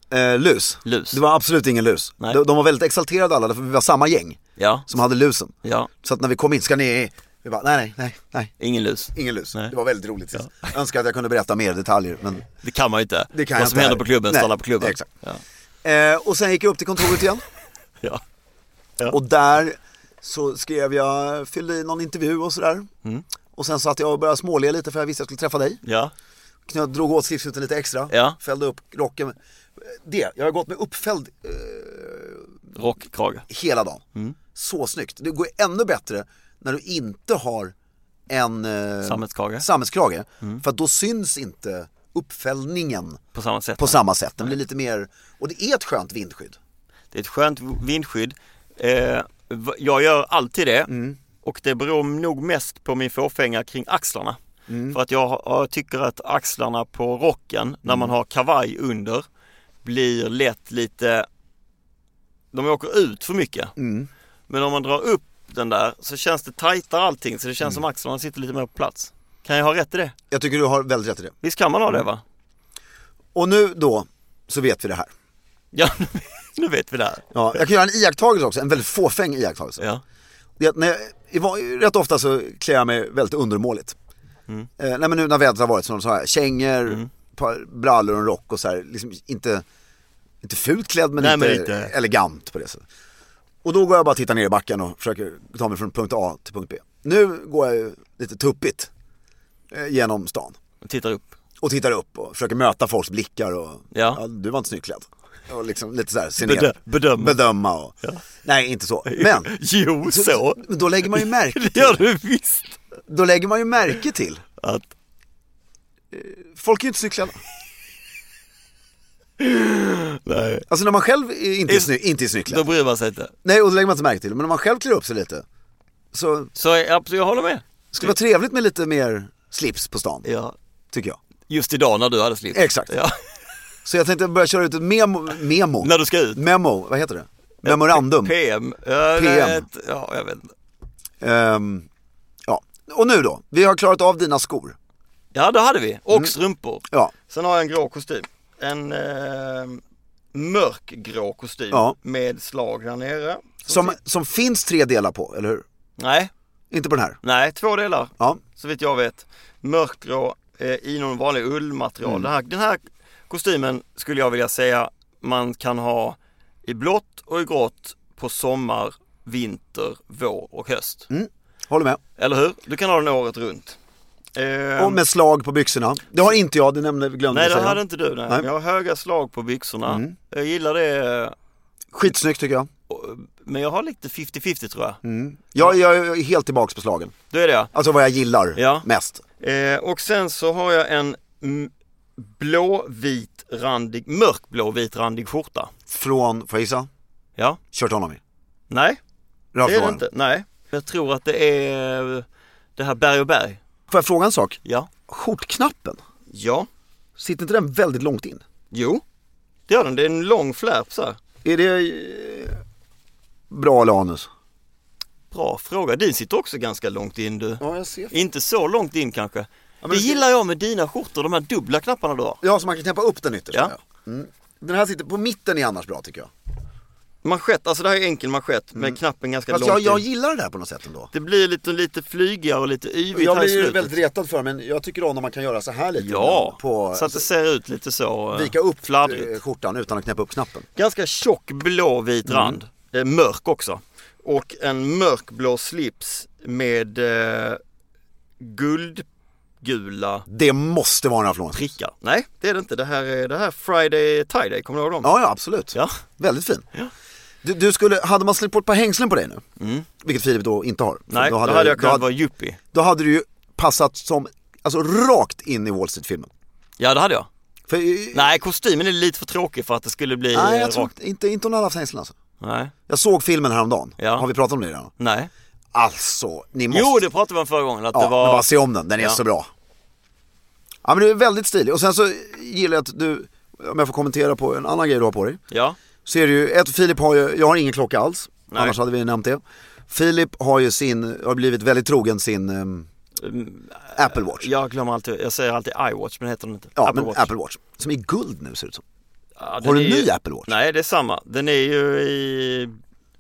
Eh, lus. Lus. Det var absolut ingen lus. De, de var väldigt exalterade alla, för vi var samma gäng ja. som hade lusen. Ja. Så att när vi kom in, ska ni... Vi bara, nej, nej, nej, nej. Ingen lus. Ingen lus. Nej. Det var väldigt roligt. Ja. Jag önskar att jag kunde berätta mer detaljer. Men det kan man ju inte. Det kan Vad som inte händer här. på klubben, stannar på klubben. Exakt. Ja. Eh, och sen gick jag upp till kontoret igen. ja. Ja. Och där så skrev jag, fyllde i någon intervju och sådär. Mm. Och sen satt jag och började småle lite för jag visste att jag skulle träffa dig. Ja. Jag drog åt slipsuten lite extra. Ja. Fällde upp rocken. Det, jag har gått med uppfälld eh, rockkrage hela dagen. Mm. Så snyggt. Det går ännu bättre när du inte har en eh, sammetskrage. sammetskrage mm. För att då syns inte uppfällningen på samma sätt. På samma sätt. Den blir lite mer, och det är ett skönt vindskydd. Det är ett skönt vindskydd. Eh, jag gör alltid det. Mm. Och det beror nog mest på min fåfänga kring axlarna. Mm. För att jag, jag tycker att axlarna på rocken, mm. när man har kavaj under, blir lätt lite, de åker ut för mycket. Mm. Men om man drar upp den där så känns det tajtare allting, så det känns mm. som axlarna sitter lite mer på plats. Kan jag ha rätt i det? Jag tycker du har väldigt rätt i det. Visst kan man ha det, va? Och nu då så vet vi det här. Ja, nu vet vi det här. Ja, jag kan göra en iakttagelse också, en väldigt fåfäng iakttagelse. Ja. Det är att när jag, rätt ofta så klär jag mig väldigt undermåligt. Mm. Eh, nej men nu när vädret har varit sådana så här kängor, mm. par brallor och en rock och så här, liksom inte inte fult klädd men, nej, inte, men inte elegant på det sättet. Och då går jag bara titta ner i backen och försöker ta mig från punkt A till punkt B. Nu går jag ju lite tuppigt eh, genom stan. Och tittar upp. Och tittar upp och försöker möta folks blickar och ja. Ja, du var inte snyggklädd. Och liksom lite så här Bedö- bedöma. bedöma och, ja. Nej, inte så. Men jo, så. så. Då lägger man ju märke till. Det gör du visst. Då lägger man ju märke till att folk är ju inte snygglada. Nej. Alltså när man själv är inte är snygg, inte är snygglad. Då bryr man sig inte. Nej, och då lägger man inte märke till. Men när man själv klär upp sig lite så så jag, jag håller med. Skulle vara trevligt med lite mer slips på stan. Ja, tycker jag. Just idag när du hade slips. Exakt. Ja. Så jag tänkte börja köra ut ett memo, memo. När du ska ut. Memo, vad heter det? Memorandum. P M. Ja, P M. Vet, ja, jag vet inte. Um, ja. Och nu då? Vi har klarat av dina skor. Ja, det hade vi. Och mm. strumpor. Ja. Sen har jag en grå kostym. En eh, mörkgrå kostym ja. med slag där nere. Som, som, som finns tre delar på, eller hur? Nej. Inte på den här? Nej, två delar. Ja. Så vitt jag vet. Mörkgrå eh, i någon vanlig ullmaterial. Mm. Den, här, den här kostymen skulle jag vilja säga man kan ha i blått och i grått på sommar, vinter, vår och höst. Mm. Håller med. Eller hur? Du kan ha den året runt. Eh, och med slag på byxorna. Det har inte jag, det nämnde glömde Nej, det säga. hade inte du. Nej. Nej. Jag har höga slag på byxorna. Mm. Jag gillar det. Skitsnyggt tycker jag. Men jag har lite femtio-femtio tror jag. Mm. Jag, jag är helt tillbaks på slagen. Du är det? Alltså vad jag gillar ja. mest. Eh, och sen så har jag en m- blåvitrandig, mörkblåvitrandig skjorta. Från, får jag gissa? Ja. Kört honom i? Nej. Ralph det är det Lauren. inte. Nej. Jag tror att det är det här Berg och Berg. Får jag fråga en sak? Ja. Skjortknappen? Ja. Sitter inte den väldigt långt in? Jo. Det gör den. Det är en lång flärp så här. Är det eh, bra eller anus? Bra fråga. Din sitter också ganska långt in du. Ja, jag ser. Inte så långt in kanske. Ja, det det gillar jag med dina skjortor, de här dubbla knapparna du har. Ja, så man kan knäppa upp den ytterst. Ja. Mm. Den här sitter på mitten är annars bra tycker jag. Manschett, alltså det här är enkel manschett med mm. knappen ganska Fast långt jag, jag in. gillar det där på något sätt ändå. Det blir lite, lite flygigare och lite yvigt jag här i blir slutet. väldigt retad för men jag tycker om när man kan göra så här lite. Ja, på, så att det ser ut lite så vika upp fladdrigt. Skjortan utan att knäppa upp knappen. Ganska tjock blåvit mm. rand, eh, mörk också. Och en mörkblå slips med eh, guldgula. Det måste vara en Ralph Lauren prickar. Nej, det är det inte. Det här är det här Friday Tie-Day, kommer du ihåg dem? Ja, ja, absolut. Ja. Väldigt fin. Ja. Du, du skulle, hade man släppt på ett par hängslen på dig nu, mm. vilket Filip då inte har. Nej, då hade, då hade jag kunnat hade, vara yuppie. Då hade du ju passat som, alltså rakt in i Wall Street-filmen. Ja, det hade jag. För, nej, kostymen är lite för tråkig för att det skulle bli nej, jag rakt. tror inte, inte hon hade haft hängslen alltså. Nej. Jag såg filmen häromdagen. Ja. Har vi pratat om det redan? Nej. Alltså, ni måste... Jo, det pratade vi om förra gången. Att ja, det var... men bara se om den, den är ja. så bra. Ja, men det är väldigt stilig. Och sen så gillar jag att du, om jag får kommentera på en annan grej du har på dig. Ja. Så är det ju, ett, Filip har ju, jag har ingen klocka alls. Nej. Annars hade vi nämnt det. Filip har ju sin, har blivit väldigt trogen sin um, um, Apple Watch. Jag glömmer alltid, jag säger alltid iWatch, men heter den inte? Ja, Apple men Watch. Apple Watch. Som är guld nu ser det ut som. Ja, har du en ny ju... Apple Watch? Nej, det är samma. Den är ju i...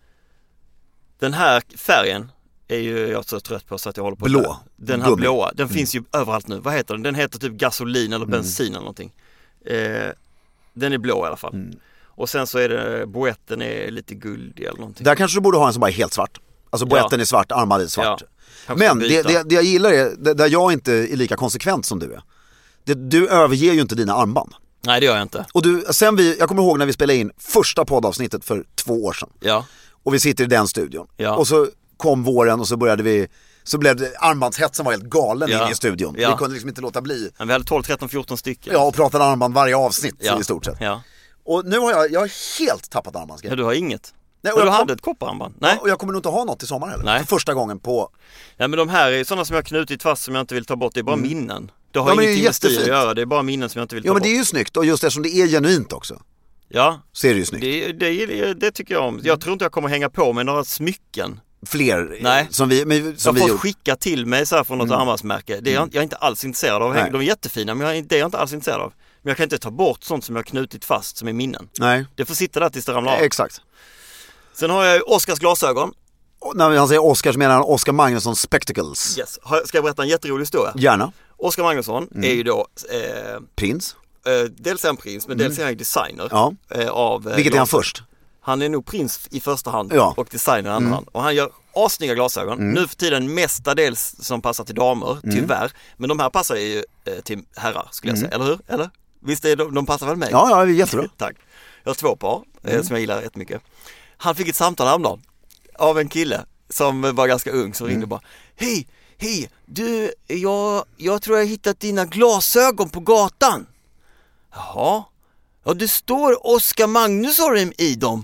Den här färgen är ju jag så trött på så att jag håller på. Blå. Den här Gummi. blåa, den mm. finns ju överallt nu. Vad heter den? Den heter typ gasolin eller bensin mm. eller någonting. Eh, den är blå i alla fall. Mm. Och sen så är det, boetten är lite guldig eller någonting. Där kanske du borde ha en som bara är helt svart. Alltså boetten ja. är svart, armar är svart. Ja. Men det, det, det jag gillar är, det, där jag inte är lika konsekvent som du är. Det, du överger ju inte dina armband. Nej, det gör jag inte. Och du, sen vi, jag kommer ihåg när vi spelade in första poddavsnittet för två år sedan. Ja. Och vi sitter i den studion. Ja. Och så kom våren och så började vi, så blev det, armbandshetsen var helt galen ja. in i studion. Ja. Vi kunde liksom inte låta bli. Men vi hade tolv, tretton, fjorton stycken. Ja, och pratade armband varje avsnitt ja. i stort sett. Ja. Och nu har jag, jag har helt tappat armbandsgrejen. Ja, du har inget. Nej, och och du kom... hade ett koppararmband. Nej. Ja, och jag kommer nog inte ha något i sommar heller. Nej. För första gången på... Ja, men de här är sådana som jag har knutit fast som jag inte vill ta bort. Det är bara mm. minnen. Det har ja, ingenting med stil att göra. Det är bara minnen som jag inte vill ta bort. Ja, men bort. det är ju snyggt. Och just eftersom det är genuint också. Ja. Så är det ju snyggt. Det, det, det, det tycker jag om. Jag tror inte jag kommer hänga på med några smycken. Fler Nej. som vi, men, som jag får vi skicka till mig så här från något mm. armbandsmärke. Det är jag, jag är inte alls intresserad av. Nej. De är jättefina, men jag, det är jag inte alls intresserad av. Men jag kan inte ta bort sånt som jag har knutit fast som är minnen. Nej. Det får sitta där tills det ramlar av. Exakt. Sen har jag Oscars glasögon. Och när han säger Oscar så menar han Oscar Magnusson Spectacles. Yes. Ska jag berätta en jätterolig historia? Gärna. Oscar Magnusson mm. är ju då eh, prins. Eh, dels är han prins, men mm. dels är han designer. Ja. Eh, av, eh, Vilket är han först? Han är nog prins i första hand ja. och designer i andra mm. hand. Och han gör assnygga glasögon. Mm. Nu för tiden mestadels som passar till damer, mm. tyvärr. Men de här passar ju eh, till herrar, skulle jag mm. säga. Eller hur? Eller? Visst är de, de passar väl mig? Ja, ja, det är jättebra. Tack. Jag har två par eh, mm. som jag gillar jättemycket. Han fick ett samtal häromdagen av en kille som var ganska ung som mm. ringde och bara Hej, hej, du, jag, jag tror jag har hittat dina glasögon på gatan. Jaha. Ja, det står Oscar Magnusson i dem.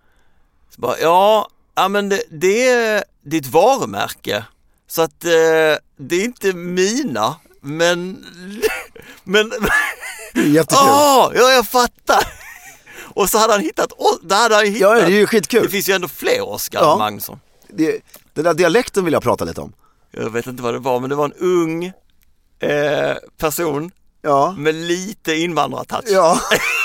Så bara, ja, ja, men det, det är ditt varumärke. Så att eh, det är inte mina, men... men jättekul. Åh, ja, jag fattar. Och så hade han hittat... Där hade han hittat ja, det är ju skitkul. Det finns ju ändå fler Oscar ja. Magnusson. Det, den där dialekten vill jag prata lite om. Jag vet inte vad det var, men det var en ung eh, person ja. med lite invandrartouch. Ja.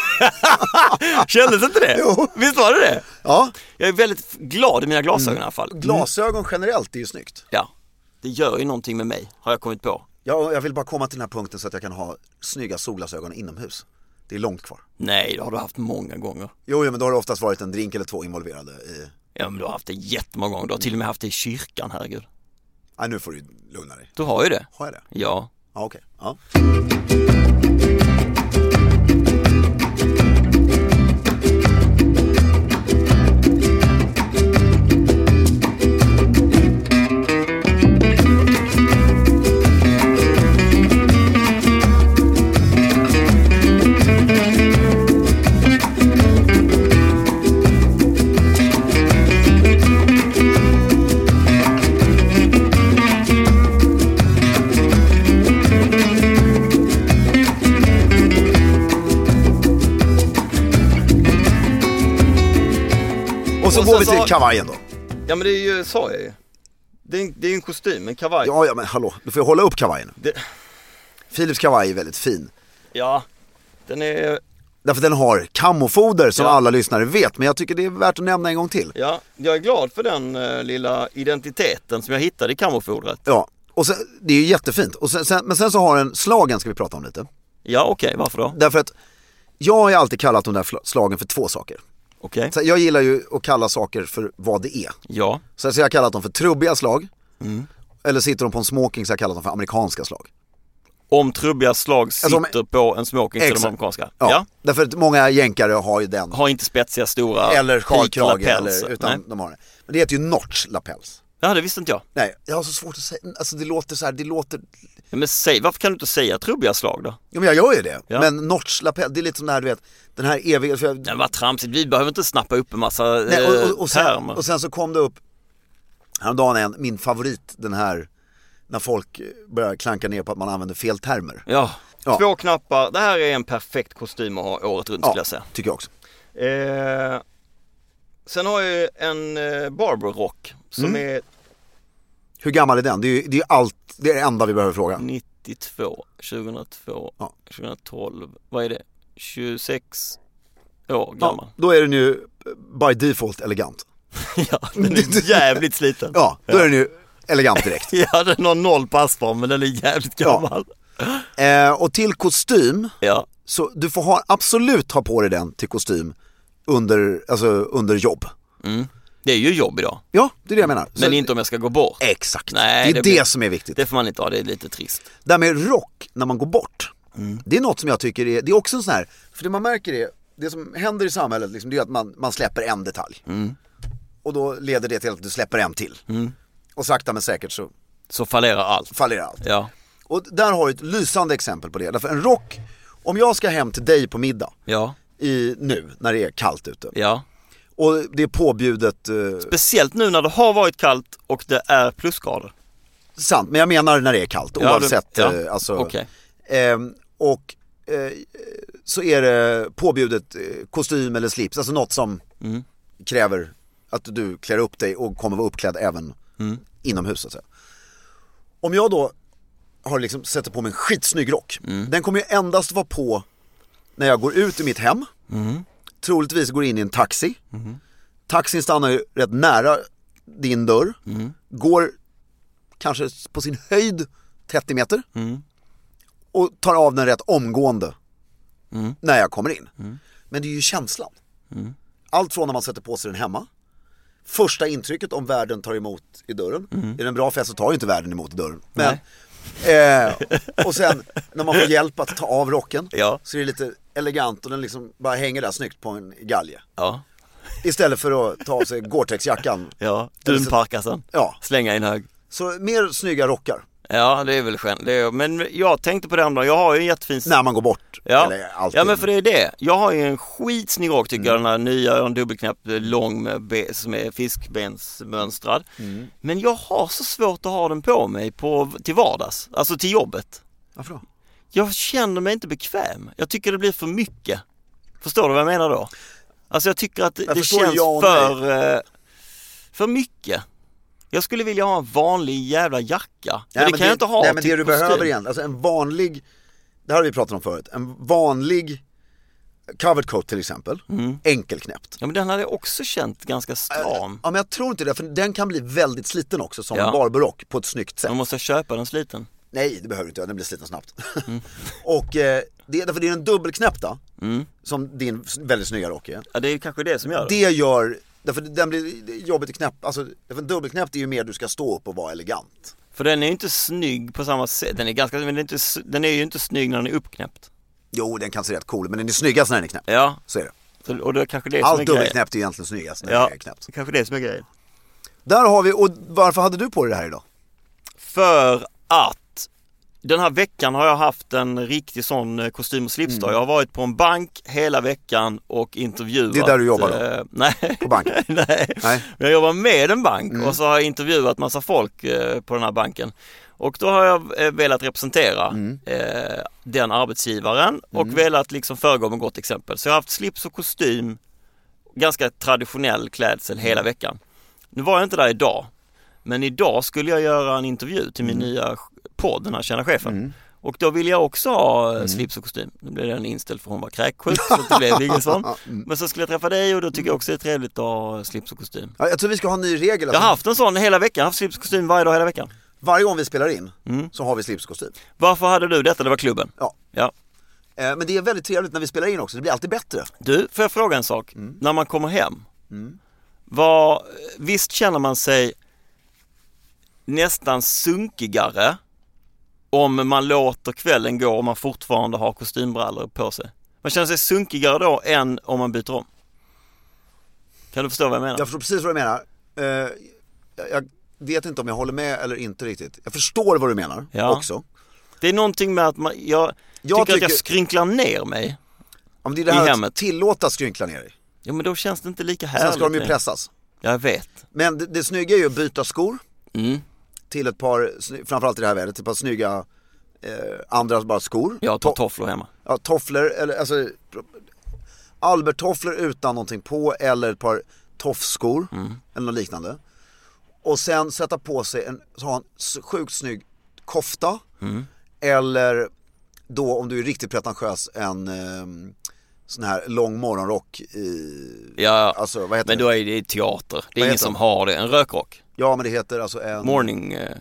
Kändes inte det? Jo. Visst var det det? Ja. Jag är väldigt glad i mina glasögon mm. i alla fall. Glasögon generellt är ju snyggt. Ja, det gör ju någonting med mig, har jag kommit på. Ja, jag vill bara komma till den här punkten så att jag kan ha snygga solglasögon inomhus. Det är långt kvar. Nej, det har du haft många gånger. Jo, men då har det oftast varit en drink eller två involverade i... Ja, men du har haft det jättemånga gånger. Du har till och med haft det i kyrkan, herregud. Nej, nu får du lugna dig. Du har ju det. Har jag det? Ja. Ja, okej. Ja. Och så och går vi till så... kavajen då. Ja, men det är ju, sa jag ju. Det är, det är en kostym, en kavaj. Ja, ja, men hallå, du får ju hålla upp kavajen. Det... Philips kavaj är väldigt fin. Ja, den är... Därför den har kamofoder som ja. alla lyssnare vet. Men jag tycker det är värt att nämna en gång till. Ja, jag är glad för den uh, lilla identiteten som jag hittade i kamofodret. Ja, och sen, det är ju jättefint. Och sen, sen, men sen så har den slagen, ska vi prata om lite. Ja, okej, okay. Varför då? Därför att jag har ju alltid kallat de där slagen för två saker. Okej. Okay. Jag gillar ju att kalla saker för vad det är. Ja. Så jag har kallat dem för trubbiga slag. Mm. Eller sitter de på en smoking så jag kallar dem för amerikanska slag. Om trubbiga slag sitter alltså, om... på en smoking så är de amerikanska. Ja. ja, därför att många jänkare har ju den. Har inte spetsiga stora eller skalkrage eller utan Nej. de har det. Men det heter ju notch lapels. Ja, det visste inte jag. Nej, jag har så svårt att säga. Alltså det låter så här, det låter... Ja, men säg, varför kan du inte säga trubbiga slag då? Ja, men jag gör ju det. Ja. Men notch lapel, det är lite som det här, du vet, den här eviga... För jag... Det var tramsigt, vi behöver inte snappa upp en massa Nej, och, och, och, sen, termer. och sen så kom det upp häromdagen en, min favorit, den här, när folk börjar klanka ner på att man använder fel termer. Ja, ja. två knappar. Det här är en perfekt kostym att ha året runt, ja, skulle jag säga. tycker jag också. Eh, sen har jag en eh, Barber-rock som mm. är... Hur gammal är den? Det är ju det är allt, det är det enda vi behöver fråga. nittiotvå, tjugohundratvå, ja. tjugotolv, vad är det? tjugosex, år gammal. Ja, då är den ju by default elegant. Ja, den är jävligt sliten. Ja, då är den ju elegant direkt. Ja, den har noll passform, men den är jävligt gammal. Ja. Eh, och till kostym, ja. så du får ha, absolut ha på dig den till kostym under, alltså under jobb. Mm. Det är ju jobb idag. Ja, det är det jag menar. Men så, inte om jag ska gå bort. Exakt, Nej, det är det, det, blir, som är viktigt. Det får man inte ha, det är lite trist. Där med rock när man går bort, mm. det är något som jag tycker är, det är också en sån här, för det man märker är, det som händer i samhället liksom, det är att man, man släpper en detalj. Mm. Och då leder det till att du släpper en till. Mm. Och sakta men säkert så Så fallerar allt. Fallerar allt. Ja. Och där har du ett lysande exempel på det. Därför en rock, om jag ska hem till dig på middag Ja. i, nu när det är kallt ute. Ja. Och det är påbjudet. Eh, Speciellt nu när det har varit kallt och det är plusgrader. Sant, men jag menar när det är kallt Ja, oavsett. det, ja. eh, alltså, okay. eh, och eh, så är det påbjudet eh, kostym eller slips. Alltså något som mm. kräver att du klär upp dig och kommer vara uppklädd även mm. inomhus så att säga. Om jag då har liksom sätter på mig en skitsnygg rock. Mm. Den kommer ju endast vara på när jag går ut i mitt hem. Mm. Troligtvis går in i en taxi. Mm. Taxin stannar ju rätt nära din dörr. Mm. Går kanske på sin höjd trettio meter. Mm. Och tar av den rätt omgående mm. när jag kommer in. Mm. Men det är ju känslan. Mm. Allt från när man sätter på sig den hemma. Första intrycket om världen tar emot i dörren. Mm. Är det en bra fest så tar ju inte världen emot i dörren. Men, eh, och sen när man får hjälp att ta av rocken, ja. så är det lite elegant och den liksom bara hänger där snyggt på en galge. Ja. Istället för att ta av sig Gore-Tex-jackan. Ja, dunparkassen. Ja. Slänga in hög. Så mer snygga rockar. Ja, det är väl skönt. Det är, men jag tänkte på det andra. Jag har ju en jättefin... När man går bort. Ja, eller alltid. Ja men för det är det. Jag har ju en skitsnygg rock tycker mm. jag. Den här nya, en dubbelknäpp, lång med be, som är fiskbensmönstrad. Mm. Men jag har så svårt att ha den på mig på, till vardags. Alltså till jobbet. Varför då? Jag känner mig inte bekväm. Jag tycker det blir för mycket. Förstår du vad jag menar då? Alltså jag tycker att jag det känns för, för mycket. Jag skulle vilja ha en vanlig jävla jacka. Men ja, det men kan det, jag inte ha. Nej, men det du kostym. behöver igen, alltså en vanlig, det här har vi pratat om förut, en vanlig covered coat till exempel, mm. enkelknäppt. Ja men den hade jag också känt ganska stram. Ja men jag tror inte det, för den kan bli väldigt sliten också som ja. en barberock på ett snyggt sätt. Man måste köpa den sliten. Nej, det behöver du inte, den blir sliten snabbt. Mm. Och eh, det är därför det är en dubbelknäppta mm. som din väldigt snygga rock är. Ja det är kanske det som gör det. Det gör, därför den blir jobbigt att knäppa, alltså därför en dubbelknäppt är ju mer du ska stå upp och vara elegant. För den är ju inte snygg på samma sätt, den är ganska, men den är, inte, den är ju inte snygg när den är uppknäppt. Jo, den kan se rätt cool, men den är snyggast när den är knäppt. Ja. Så är det. Så, och det är kanske det som allt är grejen. Allt dubbelknäppt är egentligen snyggast när ja, det är knäppt. Ja, kanske det som är grejen. Där har vi, och varför hade du på dig det här idag? För att den här veckan har jag haft en riktig sån kostym och slipsdag. Mm. Jag har varit på en bank hela veckan och intervjuat. Det är där du jobbar då? Eh, nej. På banken? nej. nej. Jag jobbar med en bank mm. och så har jag intervjuat massa folk eh, på den här banken. Och då har jag eh, velat representera mm. eh, den arbetsgivaren och mm. velat liksom föregå med gott exempel. Så jag har haft slips och kostym, ganska traditionell klädsel hela mm. veckan. Nu var jag inte där idag. Men idag skulle jag göra en intervju till min mm. nya podd, den här Tjäna chefen. Mm. Och då vill jag också ha mm. slips och kostym. Nu blev den inställd för hon var kräksjuk, så det blev ingen sån. Men så skulle jag träffa dig och då tycker jag också det är trevligt att ha slips och kostym. Ja, jag tror vi ska ha en ny regel. Alltså. Jag har haft en sån hela veckan, jag har haft slips och kostym varje dag hela veckan. Varje gång vi spelar in mm. så har vi slips och kostym. Varför hade du detta? Det var klubben? Ja. ja. Eh, men det är väldigt trevligt när vi spelar in också, det blir alltid bättre. Du, får jag fråga en sak? Mm. När man kommer hem, mm. vad, visst känner man sig nästan sunkigare om man låter kvällen gå och man fortfarande har kostymbrallor på sig? Man känner sig sunkigare då än om man byter om. Kan du förstå vad jag menar? Jag förstår precis vad du menar. Uh, jag, jag vet inte om jag håller med eller inte riktigt. Jag förstår vad du menar ja. också. Det är någonting med att man, jag, jag tycker, tycker att jag skrynklar ner mig ja, men det är det här i hemmet. Att tillåta skrynkla ner dig. Ja, men då känns det inte lika härligt. Sen ska de ju pressas. Jag vet. Men det, det snygga är ju att byta skor. Mm. Till ett par, framförallt i det här vädret, ett par snygga eh, andra bara skor. Jag tar tofflor hemma. Ja, tofflor, eller alltså Albert-tofflor utan någonting på, eller ett par toffskor mm. eller något liknande. Och sen sätta på sig en, så ha en sjukt snygg kofta mm. eller då om du är riktigt pretentiös en eh, sån här lång morgonrock i... Ja, alltså, vad heter men det? då är det teater. Det är Vad ingen heter som det? har det. En rökrock. Ja, men det heter alltså en... Morning... Eh,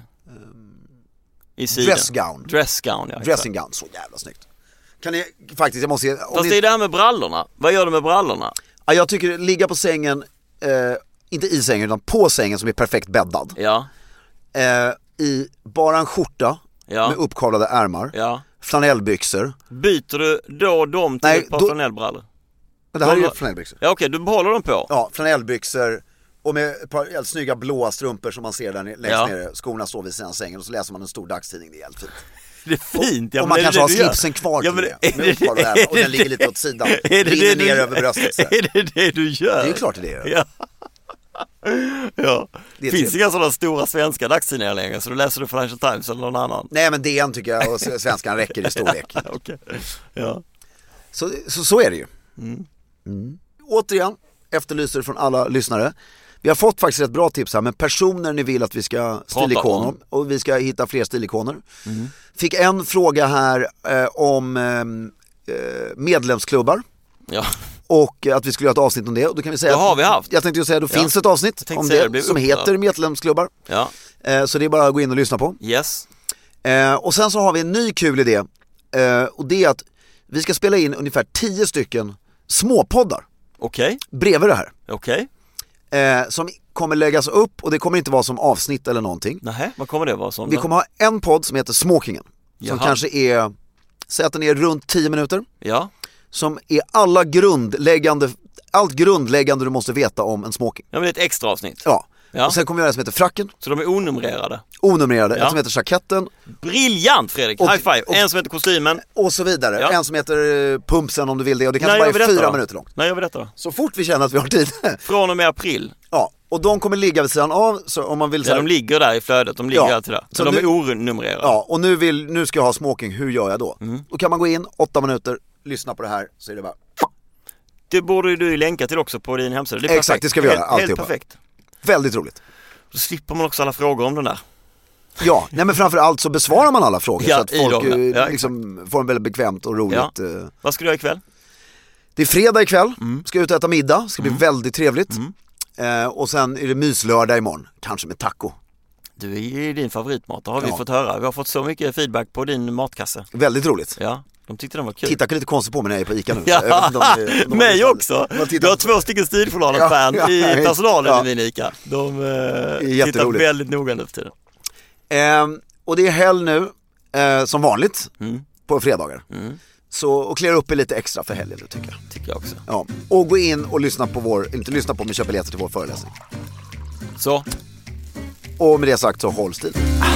i sidan. Dressgown. Dressgown, ja. Dressing gown, så jävla snyggt. Kan ni, faktiskt, jag måste se... Fast det är det här med brallorna. Vad gör du med brallorna? Ja, jag tycker ligga på sängen, eh, inte i sängen utan på sängen som är perfekt bäddad. Ja. Eh, I bara en skjorta Ja. med uppkavlade ärmar. Ja. Flanellbyxor. Byter du då dem till Nej, ett par då- flanellbrallor? Men det här är ju Håller- flanellbyxor. Ja, okej, du behåller dem på. Ja, flanellbyxor och med ett par helt snygga blåa strumpor som man ser där längst Ja. nere. Skorna står vid sidan sängen och så läser man en stor dagstidning, det är helt fint. Det är fint. Ja, och men man är det kanske det har du gör? slipsen kvar Ja, till men det, är med det- uppkavlade ärmar och är den ligger det- lite åt sidan. Är det Rinner det du- ner över bröstet så. Är det det du gör? Det är klart det är det. Ja. Ja. Det är Finns trevligt. inga sådana stora svenska dagstidningar längre, så då läser du Financial Times eller någon annan. Nej, men D N tycker jag och svenskan räcker i storlek. Okej. Ja. Så, så, så är det ju. Mm. Återigen, efterlyser från alla lyssnare. Vi har fått faktiskt ett bra tips här, men personer ni vill att vi ska stilikoner om. och vi ska hitta fler stilikoner. Fick en fråga här eh, om eh, medlemsklubbar Ja. och att vi skulle göra ett avsnitt om det. Och då kan vi säga Det har att- vi haft. Jag tänkte ju säga att det Ja. finns ett avsnitt tänkte om säga det, det, det blev som upprörd. heter medlemsklubbar. Ja. Eh, så det är bara att gå in och lyssna på. Yes. Eh, och sen så har vi en ny kul idé eh, och det är att vi ska spela in ungefär tio stycken småpoddar Okej. bredvid det här. Okej. Eh, som kommer läggas upp och det kommer inte vara som avsnitt eller någonting. Nähä, vad kommer det vara som Vi då? kommer ha en podd som heter Smokingen. Som Jaha. kanske är, säg att den är runt tio minuter. Ja. Som är alla grundläggande, allt grundläggande du måste veta om en smoking. Ja, men det är ett extra avsnitt. Ja. Ja. Och sen kommer vi göra en som heter Fracken, Så de är onumrerade. onumrerade, Ja. en som heter Jacketten Briljant, Fredrik. Och- High five. och- En som heter kostymen. och så vidare. Ja. En som heter eh, Pumpsen om du vill det och det kanske När gör bara vi är detta fyra då? minuter långt. När gör vi detta då? Så fort vi känner att vi har tid. Från och med april. Ja, och de kommer ligga vid sidan av så om man vill så Ja, här, de ligger där i flödet. De ligger Ja. alltid där. Så, Så de nu- är onumrerade. Ja, och nu, vill, nu ska jag ha smoking, hur gör jag då? Mm. Då kan man gå in, åtta minuter, lyssna på det här, så är det bara... Det borde ju du länka till också på din hemsida. Det är Exakt, perfekt. det ska vi göra, Helt, helt alltihopa. perfekt. Väldigt roligt. Då slipper man också alla frågor om den där. Ja, nej men framförallt så besvarar man alla frågor Ja, så att i folk dem, ja. eh, Ja, liksom får en väldigt bekvämt och roligt. Ja. eh. Vad ska du göra ikväll? Det är fredag ikväll, Mm. ska ut och äta middag, ska bli väldigt trevligt. Eh, och sen är det myslördag imorgon, kanske med taco. Du är ju din favoritmat, det har vi Ja. fått höra. Vi har fått så mycket feedback på din matkasse. Väldigt roligt. Ja, de tyckte den var kul. Tittar lite konstigt på mig när jag är på Ica nu. Ja, Så jag vet inte om det- de- mig de- också. de har tittat- Du har två stycken Stiljournalen-fan Ja, ja, i personalen ja. i min Ica. De eh, tittar jätteroligt. väldigt noga nu för tiden. Eh, och det är helg nu, eh, som vanligt, Mm. på fredagar. Mm. Så, och klär upp er lite extra för helgen nu tycker jag. Tycker jag också. Ja. Och gå in och lyssna på vår, inte lyssna på men köp biljetter till vår föreläsning. Så, Och med det sagt så håll stil.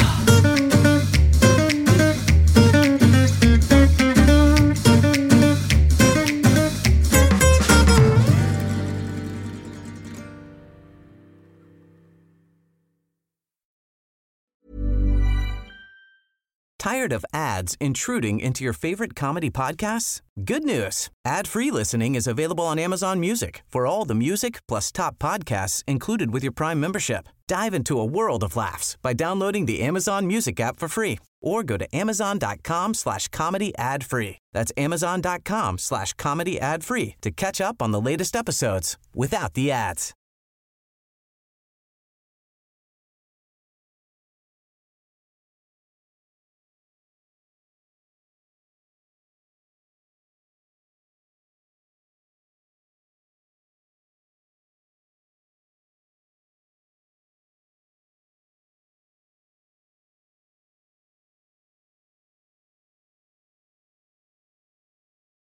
Tired of ads intruding into your favorite comedy podcasts? Good news. Ad-free listening is available on Amazon Music for all the music plus top podcasts included with your Prime membership. Dive into a world of laughs by downloading the Amazon Music app for free or go to amazon.com slash comedy ad free. That's amazon.com slash comedy ad free to catch up on the latest episodes without the ads.